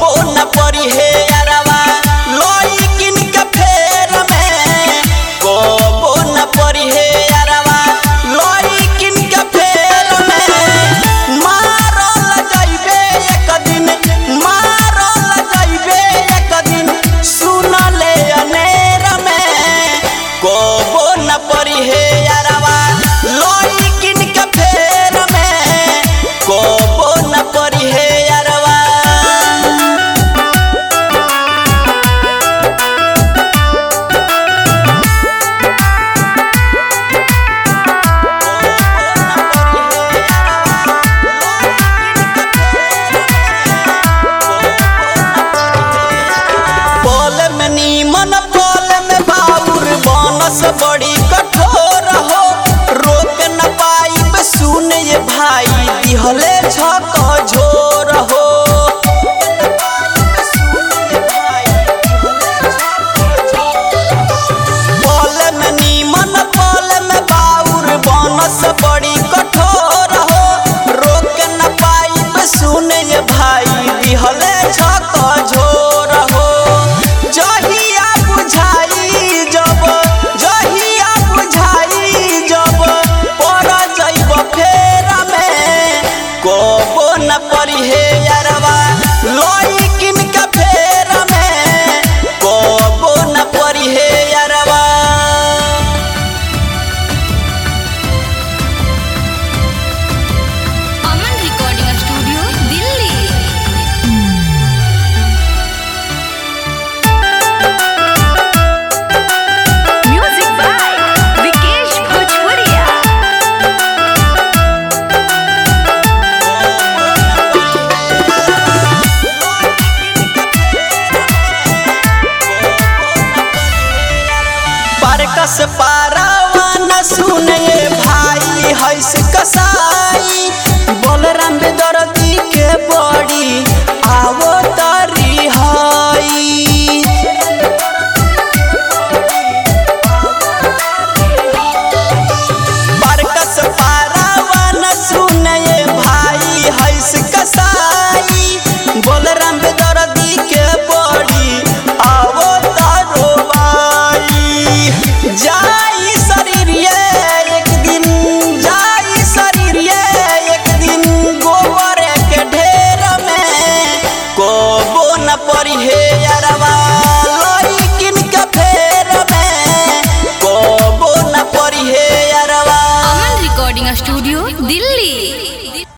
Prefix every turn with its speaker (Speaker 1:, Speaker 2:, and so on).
Speaker 1: न परी हे यारवा लइकिन के फेर में कबो न परी हे यारवा लइकिन के फेर में मारल जाइबे एक दिन सुन ले अनेर में कबो न परी हे यारवा लइकिन के फेर में कबो न परी हे यारवा। बड़ी कठोर हो रोक न पाइब सुन ये भाई दिहले झक झोर हो पल में नीमन पल में बाउर बनस बड़ी कठोर हो रोक न पाइब सुन ये भाई दिहले झक झोर हो। जहिया बुझाई जब कबो न परी हे यारवा लइकिन के फेर में कबो न परी हे यारवा।
Speaker 2: Aman recording studio Delhi. Music by Vikesh Bhojpuriya.
Speaker 1: कस पारावा न सुने भाई हैस कसाई बलराम बेदर्दी के बड़ी आवो तरी हई बरकस पारावा न सुने भाई हैस कसाई बलराम बेदर्दी के बड़ी आवो तरो जा